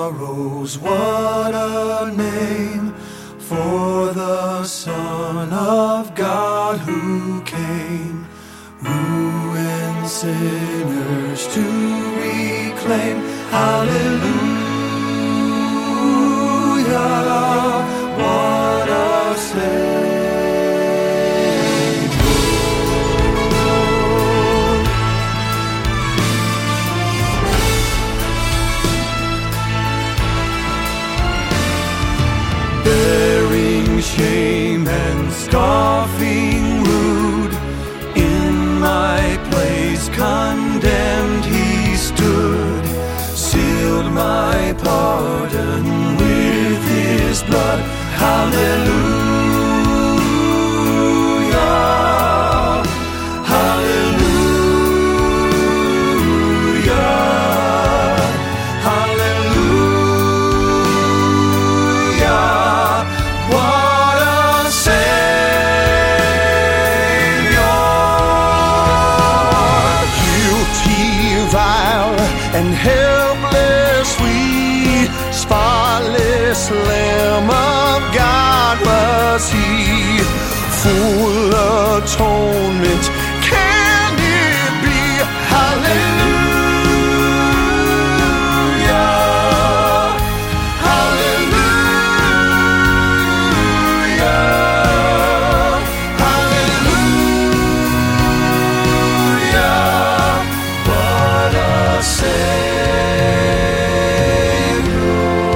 sorrows, what a name for the Son of God who came, ruined sinners to reclaim. Hallelujah, what a Savior. Bearing shame and scoffing rude, in my place condemned he stood, sealed my pardon with his blood. Hallelujah, hallelujah, hallelujah. What a Savior! Guilty, vile, and helpless we, spotless Lamb of God was he, full atonement. Can it be? Hallelujah, hallelujah, hallelujah. What a Savior.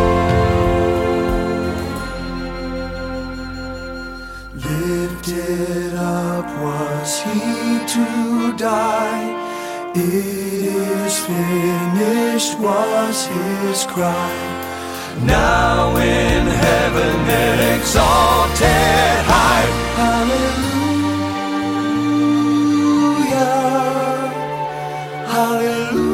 Lifted up was he to die. It is finished was his cry. Now in heaven exalted high. Hallelujah, hallelujah.